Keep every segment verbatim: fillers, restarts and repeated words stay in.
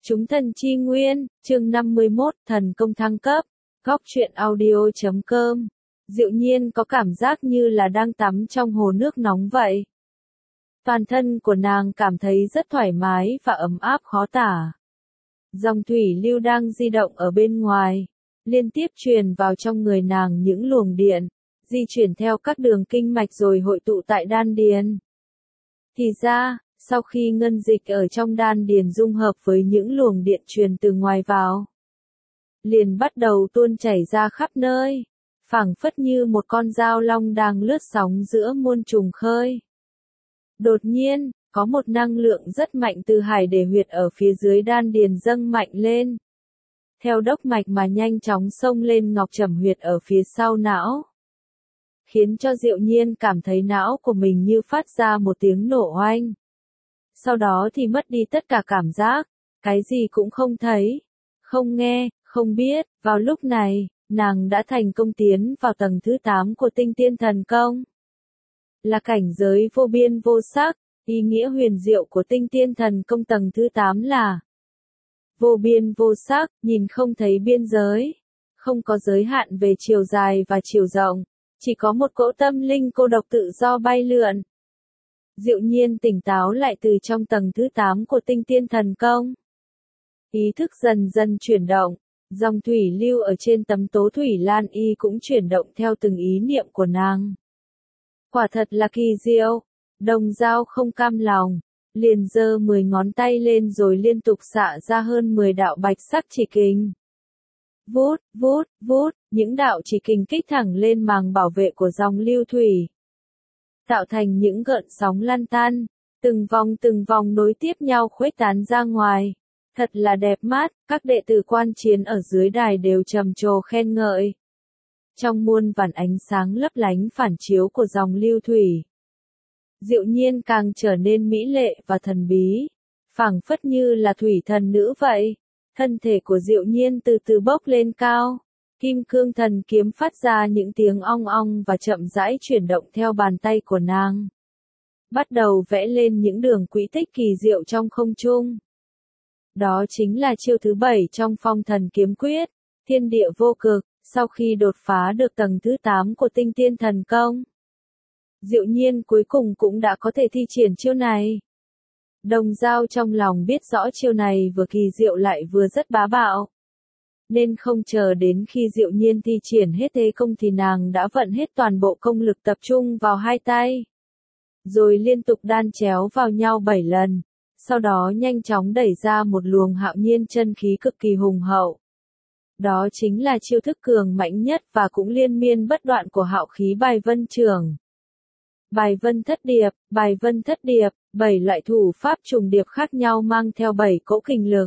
Chúng thần chi nguyên, chương năm mươi mốt, thần công thăng cấp, góc truyện audio chấm com. Diệu Nhiên có cảm giác như là đang tắm trong hồ nước nóng vậy. Toàn thân của nàng cảm thấy rất thoải mái và ấm áp khó tả. Dòng thủy lưu đang di động ở bên ngoài, liên tiếp truyền vào trong người nàng những luồng điện, di chuyển theo các đường kinh mạch rồi hội tụ tại đan điền. Thì ra, sau khi ngân dịch ở trong đan điền dung hợp với những luồng điện truyền từ ngoài vào, liền bắt đầu tuôn chảy ra khắp nơi, phảng phất như một con dao long đang lướt sóng giữa muôn trùng khơi. Đột nhiên, có một năng lượng rất mạnh từ hải để huyệt ở phía dưới đan điền dâng mạnh lên, theo đốc mạch mà nhanh chóng xông lên ngọc trầm huyệt ở phía sau não, khiến cho Diệu Nhiên cảm thấy não của mình như phát ra một tiếng nổ oanh. Sau đó thì mất đi tất cả cảm giác, cái gì cũng không thấy, không nghe, không biết. Vào lúc này, nàng đã thành công tiến vào tầng thứ tám của tinh tiên thần công. Là cảnh giới vô biên vô sắc, ý nghĩa huyền diệu của tinh tiên thần công tầng thứ tám là vô biên vô sắc, nhìn không thấy biên giới, không có giới hạn về chiều dài và chiều rộng, chỉ có một cỗ tâm linh cô độc tự do bay lượn. Diệu Nhiên tỉnh táo lại từ trong tầng thứ tám của tinh tiên thần công. Ý thức dần dần chuyển động, dòng thủy lưu ở trên tấm tố thủy lan y cũng chuyển động theo từng ý niệm của nàng. Quả thật là kỳ diệu. Đồng Dao không cam lòng, liền giơ mười ngón tay lên rồi liên tục xạ ra hơn mười đạo bạch sắc chỉ kình. Vút, vút, vút, những đạo chỉ kình kích thẳng lên màng bảo vệ của dòng lưu thủy, tạo thành những gợn sóng lăn tăn, từng vòng từng vòng nối tiếp nhau khuếch tán ra ngoài. Thật là đẹp mắt, các đệ tử quan chiến ở dưới đài đều trầm trồ khen ngợi. Trong muôn vàn ánh sáng lấp lánh phản chiếu của dòng lưu thủy, Diệu Nhiên càng trở nên mỹ lệ và thần bí, phảng phất như là thủy thần nữ vậy. Thân thể của Diệu Nhiên từ từ bốc lên cao, kim cương thần kiếm phát ra những tiếng ong ong và chậm rãi chuyển động theo bàn tay của nàng, bắt đầu vẽ lên những đường quỹ tích kỳ diệu trong không trung. Đó chính là chiêu thứ bảy trong phong thần kiếm quyết, thiên địa vô cực. Sau khi đột phá được tầng thứ tám của tinh tiên thần công, Diệu Nhiên cuối cùng cũng đã có thể thi triển chiêu này. Đồng Dao trong lòng biết rõ chiêu này vừa kỳ diệu lại vừa rất bá bạo, nên không chờ đến khi Diệu Nhiên thi triển hết thế công thì nàng đã vận hết toàn bộ công lực tập trung vào hai tay, rồi liên tục đan chéo vào nhau bảy lần, sau đó nhanh chóng đẩy ra một luồng hạo nhiên chân khí cực kỳ hùng hậu. Đó chính là chiêu thức cường mạnh nhất và cũng liên miên bất đoạn của hạo khí bài vân trưởng. Bài vân thất điệp, bài vân thất điệp, bảy loại thủ pháp trùng điệp khác nhau mang theo bảy cỗ kình lực,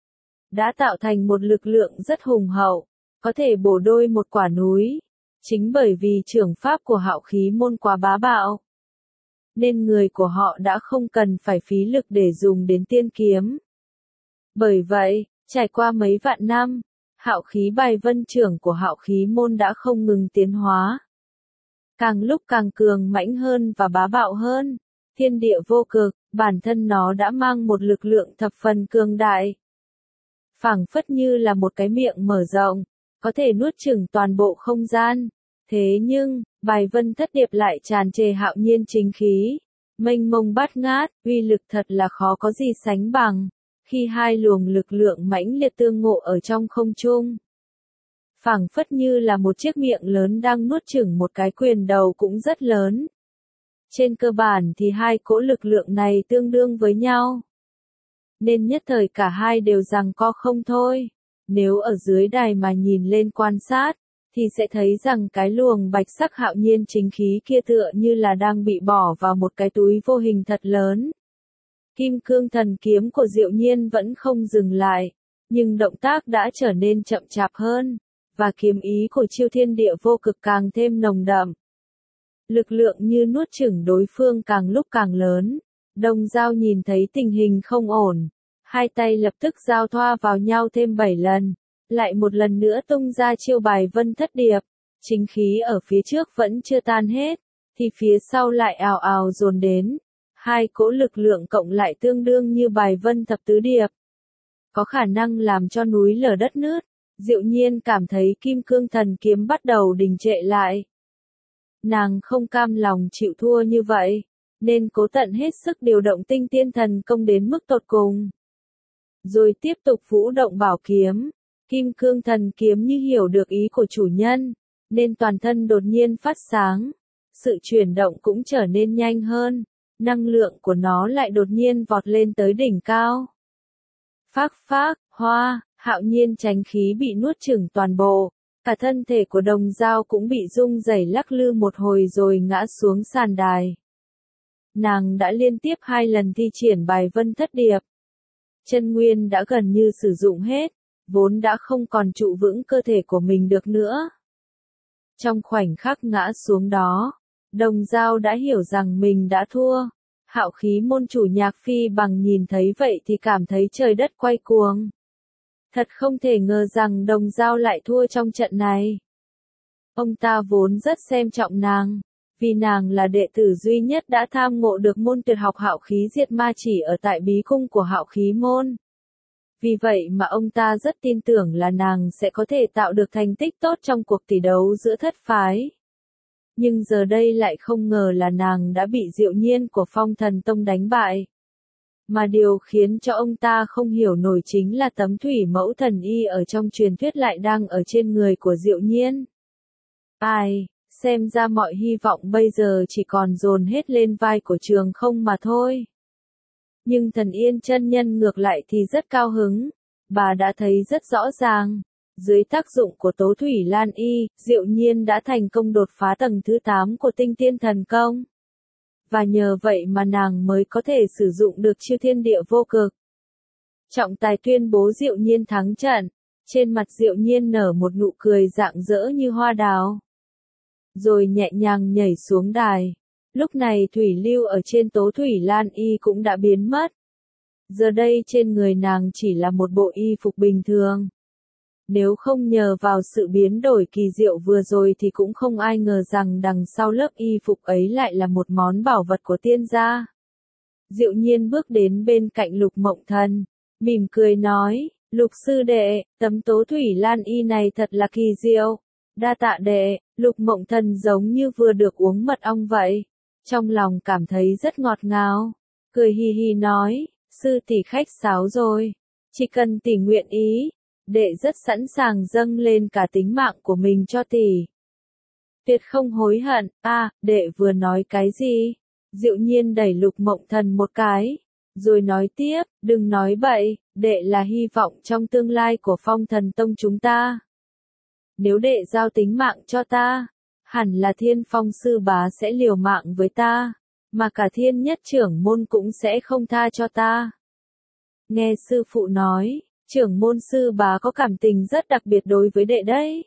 đã tạo thành một lực lượng rất hùng hậu, có thể bổ đôi một quả núi. Chính bởi vì trưởng pháp của hạo khí môn quá bá bạo, nên người của họ đã không cần phải phí lực để dùng đến tiên kiếm. Bởi vậy, trải qua mấy vạn năm, hạo khí bài vân trưởng của hạo khí môn đã không ngừng tiến hóa, càng lúc càng cường mãnh hơn và bá bạo hơn. Thiên địa vô cực, bản thân nó đã mang một lực lượng thập phần cường đại, phảng phất như là một cái miệng mở rộng, có thể nuốt chửng toàn bộ không gian. Thế nhưng, bài vân thất điệp lại tràn trề hạo nhiên chính khí, mênh mông bát ngát, uy lực thật là khó có gì sánh bằng. Khi hai luồng lực lượng mãnh liệt tương ngộ ở trong không trung, phảng phất như là một chiếc miệng lớn đang nuốt chửng một cái quyền đầu cũng rất lớn. Trên cơ bản thì hai cỗ lực lượng này tương đương với nhau, nên nhất thời cả hai đều giằng co không thôi. Nếu ở dưới đài mà nhìn lên quan sát, thì sẽ thấy rằng cái luồng bạch sắc hạo nhiên chính khí kia tựa như là đang bị bỏ vào một cái túi vô hình thật lớn. Kim cương thần kiếm của Diệu Nhiên vẫn không dừng lại, nhưng động tác đã trở nên chậm chạp hơn, và kiếm ý của chiêu thiên địa vô cực càng thêm nồng đậm. Lực lượng như nuốt chửng đối phương càng lúc càng lớn. Đồng Dao nhìn thấy tình hình không ổn, hai tay lập tức giao thoa vào nhau thêm bảy lần, lại một lần nữa tung ra chiêu bài vân thất điệp. Chính khí ở phía trước vẫn chưa tan hết, thì phía sau lại ào ào dồn đến. Hai cỗ lực lượng cộng lại tương đương như bài vân thập tứ điệp. có khả năng làm cho núi lở đất nứt. Diệu Nhiên cảm thấy kim cương thần kiếm bắt đầu đình trệ lại. Nàng không cam lòng chịu thua như vậy, nên cố tận hết sức điều động tinh tiên thần công đến mức tột cùng. Rồi tiếp tục vũ động bảo kiếm, kim cương thần kiếm như hiểu được ý của chủ nhân, nên toàn thân đột nhiên phát sáng. Sự chuyển động cũng trở nên nhanh hơn, năng lượng của nó lại đột nhiên vọt lên tới đỉnh cao. Phác phác, hoa, Hạo Nhiên tránh khí bị nuốt chửng toàn bộ, cả thân thể của Đồng Dao cũng bị rung rẩy lắc lư một hồi rồi ngã xuống sàn đài. Nàng đã liên tiếp hai lần thi triển bài Vân Thất Điệp. Chân nguyên đã gần như sử dụng hết, vốn đã không còn trụ vững cơ thể của mình được nữa. Trong khoảnh khắc ngã xuống đó, Đồng Dao đã hiểu rằng mình đã thua. Hạo Khí môn chủ Nhạc Phi Bằng nhìn thấy vậy thì cảm thấy trời đất quay cuồng. Thật không thể ngờ rằng Đồng Dao lại thua trong trận này. Ông ta vốn rất xem trọng nàng, vì nàng là đệ tử duy nhất đã tham ngộ được môn tuyệt học Hạo Khí Diệt Ma Chỉ ở tại bí cung của Hạo Khí môn. Vì vậy mà ông ta rất tin tưởng là nàng sẽ có thể tạo được thành tích tốt trong cuộc tỷ đấu giữa thất phái. Nhưng giờ đây lại không ngờ là nàng đã bị Diệu Nhiên của Phong Thần Tông đánh bại. Mà điều khiến cho ông ta không hiểu nổi chính là tấm thủy mẫu thần y ở trong truyền thuyết lại đang ở trên người của Diệu Nhiên. Ai, xem ra mọi hy vọng bây giờ chỉ còn dồn hết lên vai của Trường Không mà thôi. Nhưng Thần Yên chân nhân ngược lại thì rất cao hứng, bà đã thấy rất rõ ràng. Dưới tác dụng của Tố Thủy Lan Y, Diệu Nhiên đã thành công đột phá tầng thứ tám của tinh tiên thần công. Và nhờ vậy mà nàng mới có thể sử dụng được chiêu thiên địa vô cực. Trọng tài tuyên bố Diệu Nhiên thắng trận, trên mặt Diệu Nhiên nở một nụ cười rạng rỡ như hoa đào. Rồi nhẹ nhàng nhảy xuống đài. Lúc này thủy lưu ở trên Tố Thủy Lan Y cũng đã biến mất. Giờ đây trên người nàng chỉ là một bộ y phục bình thường. Nếu không nhờ vào sự biến đổi kỳ diệu vừa rồi thì cũng không ai ngờ rằng đằng sau lớp y phục ấy lại là một món bảo vật của tiên gia. Diệu Nhiên bước đến bên cạnh Lục Mộng Thần, mỉm cười nói, Lục sư đệ, tấm Tố Thủy Lan Y này thật là kỳ diệu. Đa tạ đệ. Lục Mộng Thần giống như vừa được uống mật ong vậy. Trong lòng cảm thấy rất ngọt ngào. Cười hi hi nói, sư tỷ khách sáo rồi. Chỉ cần tỷ nguyện ý, đệ rất sẵn sàng dâng lên cả tính mạng của mình cho tỷ. Tuyệt không hối hận. A, à, đệ vừa nói cái gì? Diệu Nhiên đẩy Lục Mộng Thần một cái, rồi nói tiếp, đừng nói bậy, đệ là hy vọng trong tương lai của Phong Thần Tông chúng ta. Nếu đệ giao tính mạng cho ta, hẳn là Thiên Phong sư bá sẽ liều mạng với ta, mà cả Thiên Nhất trưởng môn cũng sẽ không tha cho ta. Nghe sư phụ nói, trưởng môn sư bá có cảm tình rất đặc biệt đối với đệ đấy.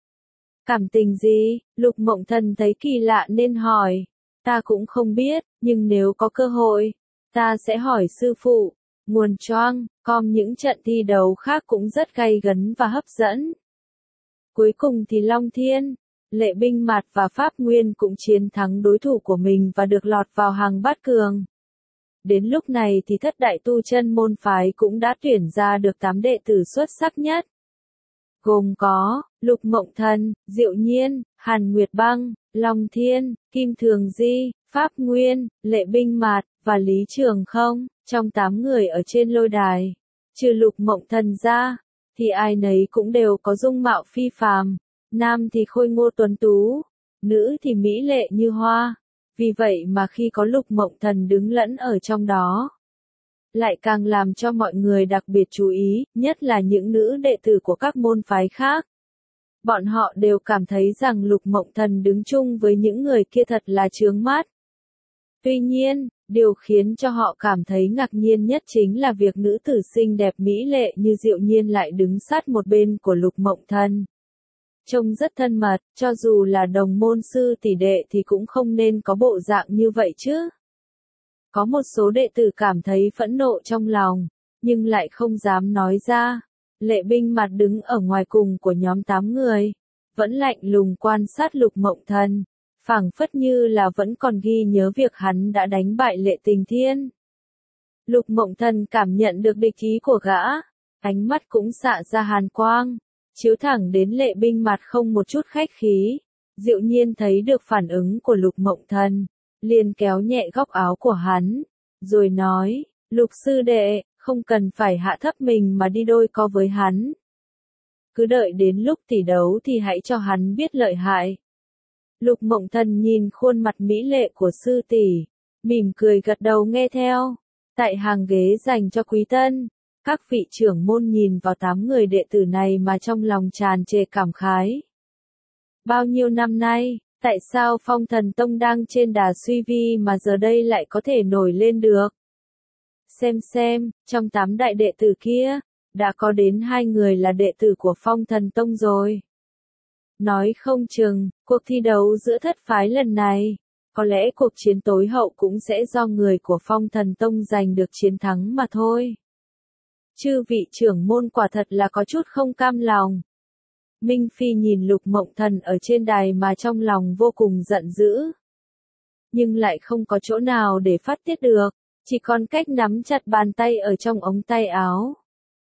Cảm tình gì? Lục Mộng Thần thấy kỳ lạ nên hỏi. Ta cũng không biết, nhưng nếu có cơ hội, ta sẽ hỏi sư phụ. Nguồn choang, com những trận thi đấu khác cũng rất gay gấn và hấp dẫn. Cuối cùng thì Long Thiên, Lệ Binh Mạt và Pháp Nguyên cũng chiến thắng đối thủ của mình và được lọt vào hàng bát cường. Đến lúc này thì thất đại tu chân môn phái cũng đã tuyển ra được tám đệ tử xuất sắc nhất. Gồm có, Lục Mộng Thần, Diệu Nhiên, Hàn Nguyệt Băng, Long Thiên, Kim Thường Di, Pháp Nguyên, Lệ Binh Mạt, và Lý Trường Không. Trong tám người ở trên lôi đài, trừ Lục Mộng Thần ra, thì ai nấy cũng đều có dung mạo phi phàm. Nam thì khôi ngô tuấn tú, nữ thì mỹ lệ như hoa. Vì vậy mà khi có Lục Mộng Thần đứng lẫn ở trong đó, lại càng làm cho mọi người đặc biệt chú ý, nhất là những nữ đệ tử của các môn phái khác. Bọn họ đều cảm thấy rằng Lục Mộng Thần đứng chung với những người kia thật là chướng mắt. Tuy nhiên, điều khiến cho họ cảm thấy ngạc nhiên nhất chính là việc nữ tử xinh đẹp mỹ lệ như Diệu Nhiên lại đứng sát một bên của Lục Mộng Thần. Trông rất thân mật, cho dù là đồng môn sư tỷ đệ thì cũng không nên có bộ dạng như vậy chứ. Có một số đệ tử cảm thấy phẫn nộ trong lòng, nhưng lại không dám nói ra. Lệ Binh Mạt đứng ở ngoài cùng của nhóm tám người, vẫn lạnh lùng quan sát Lục Mộng Thần, phảng phất như là vẫn còn ghi nhớ việc hắn đã đánh bại Lệ Tình Thiên. Lục Mộng Thần cảm nhận được địch ý của gã, Ánh mắt cũng xạ ra hàn quang, chiếu thẳng đến Lệ Binh mặt không một chút khách khí. Diệu Nhiên thấy được phản ứng của Lục Mộng Thần, liền kéo nhẹ góc áo của hắn, rồi nói, Lục sư đệ, không cần phải hạ thấp mình mà đi đôi co với hắn. Cứ đợi đến lúc tỷ đấu thì hãy cho hắn biết lợi hại. Lục Mộng Thần nhìn khuôn mặt mỹ lệ của sư tỷ, mỉm cười gật đầu nghe theo. Tại hàng ghế dành cho quý tân, các vị trưởng môn nhìn vào tám người đệ tử này mà trong lòng tràn trề cảm khái. Bao nhiêu năm nay, tại sao Phong Thần Tông đang trên đà suy vi mà giờ đây lại có thể nổi lên được? Xem xem, trong tám đại đệ tử kia, đã có đến hai người là đệ tử của Phong Thần Tông rồi. Nói không chừng, cuộc thi đấu giữa thất phái lần này, có lẽ cuộc chiến tối hậu cũng sẽ do người của Phong Thần Tông giành được chiến thắng mà thôi. Chư vị trưởng môn quả thật là có chút không cam lòng. Minh Phi nhìn Lục Mộng Thần ở trên đài mà trong lòng vô cùng giận dữ. Nhưng lại không có chỗ nào để phát tiết được, chỉ còn cách nắm chặt bàn tay ở trong ống tay áo.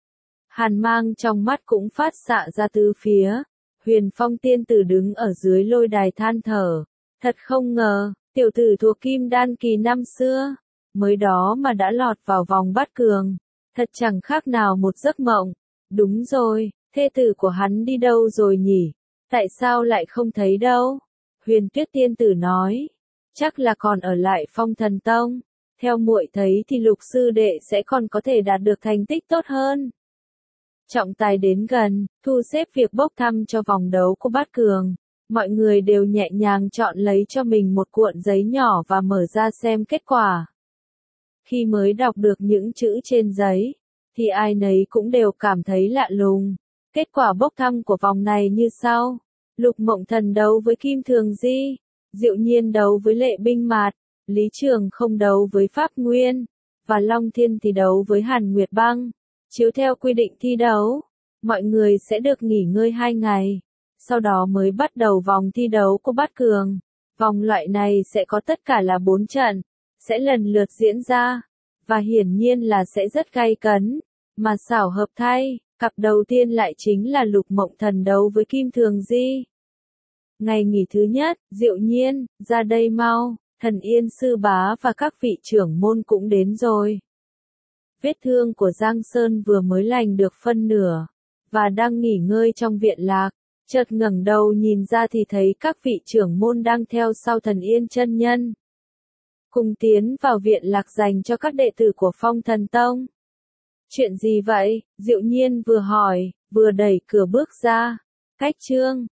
Hàn mang trong mắt cũng phát xạ ra tứ phía. Huyền Phong tiên tử đứng ở dưới lôi đài than thở. Thật không ngờ, tiểu tử thuộc Kim Đan kỳ năm xưa, mới đó mà đã lọt vào vòng bát cường. Thật chẳng khác nào một giấc mộng. Đúng rồi, thê tử của hắn đi đâu rồi nhỉ? Tại sao lại không thấy đâu? Huyền Tuyết tiên tử nói. Chắc là còn ở lại Phong Thần Tông. Theo muội thấy thì Lục sư đệ sẽ còn có thể đạt được thành tích tốt hơn. Trọng tài đến gần, thu xếp việc bốc thăm cho vòng đấu của bát cường. Mọi người đều nhẹ nhàng chọn lấy cho mình một cuộn giấy nhỏ và mở ra xem kết quả. Khi mới đọc được những chữ trên giấy, thì ai nấy cũng đều cảm thấy lạ lùng. Kết quả bốc thăm của vòng này như sau. Lục Mộng Thần đấu với Kim Thường Di, Diệu Nhiên đấu với Lệ Binh Mạt, Lý Trường Không đấu với Pháp Nguyên, và Long Thiên thì đấu với Hàn Nguyệt Băng. Chiếu theo quy định thi đấu, mọi người sẽ được nghỉ ngơi hai ngày, sau đó mới bắt đầu vòng thi đấu của bát cường. Vòng loại này sẽ có tất cả là bốn trận, sẽ lần lượt diễn ra, và hiển nhiên là sẽ rất gay cấn, mà xảo hợp thay, cặp đầu tiên lại chính là Lục Mộng Thần đấu với Kim Thường Di. Ngày nghỉ thứ nhất, Diệu Nhiên, ra đây mau, Thần Yên sư bá và các vị trưởng môn cũng đến rồi. Vết thương của Giang Sơn vừa mới lành được phân nửa, và đang nghỉ ngơi trong viện lạc, chợt ngẩng đầu nhìn ra thì thấy các vị trưởng môn đang theo sau Thần Yên chân nhân. Cùng tiến vào viện lạc dành cho các đệ tử của Phong Thần Tông. Chuyện gì vậy? Diệu Nhiên vừa hỏi, vừa đẩy cửa bước ra. Cách chương